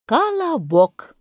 Колобок.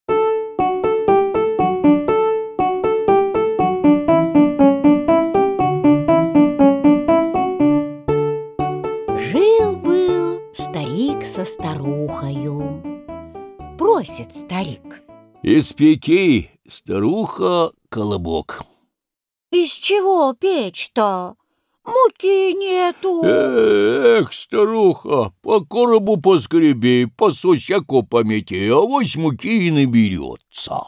Жил-был старик со старухою. Просит старик: испеки, старуха, колобок. из чего печь-то? Муки нету. Эх, старуха, по коробу поскреби, по сусеку помети, авось муки и наберется.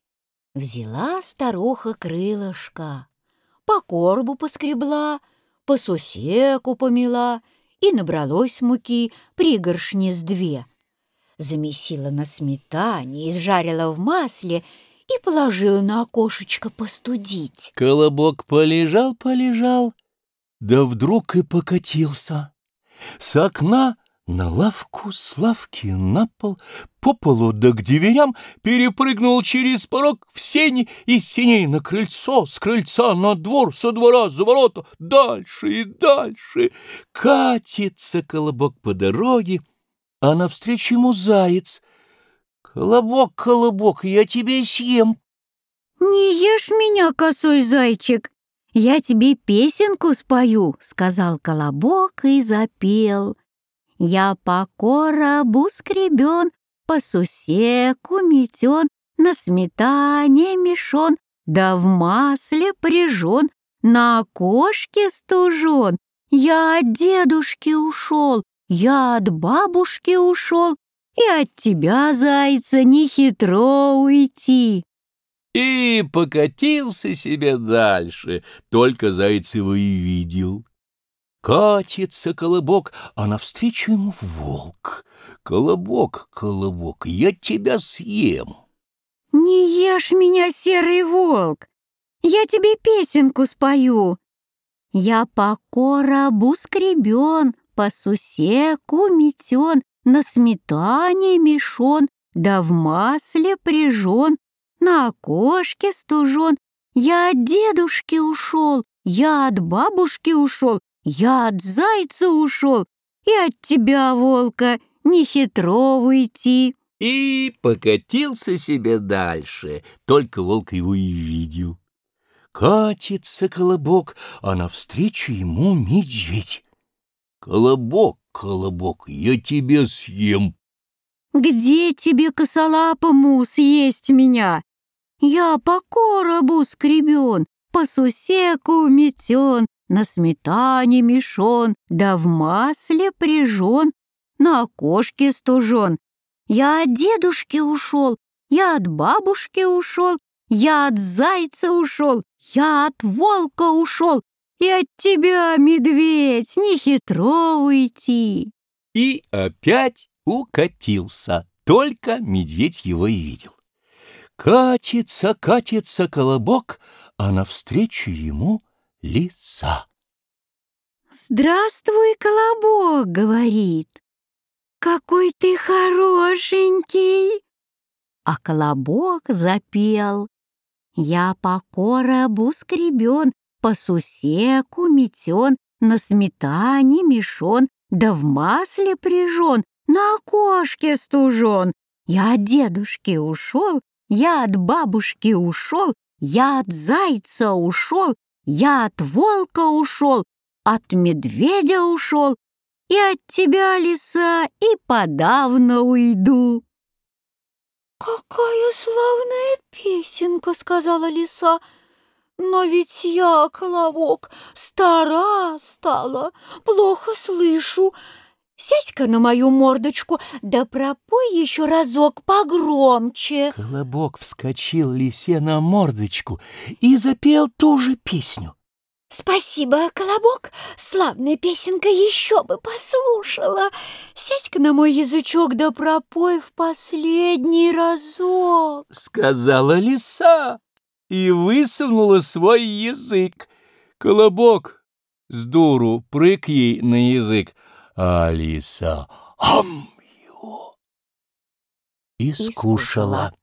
Взяла старуха крылышко, по коробу поскребла, по сусеку помела, и набралось муки пригоршни с две. Замесила на сметане, изжарила в масле и положила на окошечко постудить. Колобок полежал, да вдруг и покатился. С окна на лавку, с лавки на пол, по полу да к дверям, перепрыгнул через порог в сени, из сеней на крыльцо, с крыльца на двор, со двора за ворота, дальше и дальше. Катится колобок по дороге, а навстречу ему заяц. «Колобок, колобок, я тебя съем!» «Не ешь меня, косой зайчик, я тебе песенку спою», — сказал колобок и запел. «Я по коробу скребен, по сусеку метен, на сметане мешон, да в масле пряжен, на окошке стужен. Я от дедушки ушел, я от бабушки ушел, и от тебя, зайца, не хитро уйти». И покатился себе дальше, только заяц его и видел. Катится колобок, а навстречу ему волк. «Колобок, колобок, я тебя съем!» «Не ешь меня, серый волк, я тебе песенку спою. Я по коробу скребен, по сусеку метен, на сметане мешон, да в масле пряжен, на окошке стужен. Я от дедушки ушел, я от бабушки ушел, я от зайца ушел, и от тебя, волка, не хитро уйти». И покатился себе дальше, только волк его и видел. Катится колобок, а навстречу ему медведь. «Колобок, колобок, я тебя съем!» «Где тебе, косолапому, съесть меня? Я по коробу скребен, по сусеку метен, на сметане мешон, да в масле пряжен, на окошке стужен. Я от дедушки ушел, я от бабушки ушел, я от зайца ушел, я от волка ушел, и от тебя, медведь, не хитро уйти». И опять укатился, только медведь его и видел. Катится, катится колобок, а навстречу ему лиса. «Здравствуй, колобок», — говорит, «какой ты хорошенький». А колобок запел: «Я по коробу скребен, по сусеку метен, на сметане мешон, да в масле пряжен, на окошке стужен. Я от дедушки ушел, я от бабушки ушел, я от зайца ушел, я от волка ушел, от медведя ушел, и от тебя, лиса, и подавно уйду». «Какая славная песенка!» — сказала лиса. «Но ведь я, колобок, стара стала, плохо слышу. Сядь-ка на мою мордочку, да пропой еще разок погромче». Колобок вскочил лисе на мордочку и запел ту же песню. «Спасибо, колобок, славная песенка, еще бы послушала. Сядь-ка на мой язычок, да пропой в последний разок», — сказала лиса и высунула свой язык. Колобок с дуру прыг ей на язык, а лиса — ам его! И скушала.